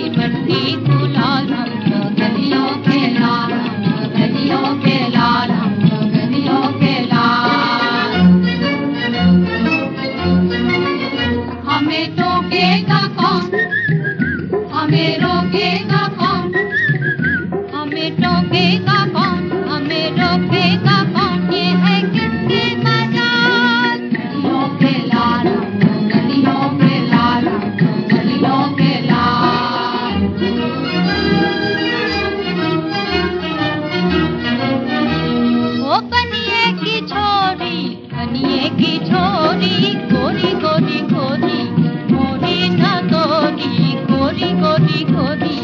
पट्टी गुलाल रंग गलियों के लाल रंग गलियों के लाल रंग गलियों के लाल। हमें टोकेगा कौन, हमें रोकेगा कौन, हमें टोकेगा कौन, हमें रोकेगा कौन, ये है किसकी मजाल। गलियों के लाल रंग गलियों के लाल रंग गलियों के लाल। ओ बनिए की छोरी, बनिए की छोरी, गोरी गोरी गोरी, गोरी न गोरी, गोरी गोरी गोरी।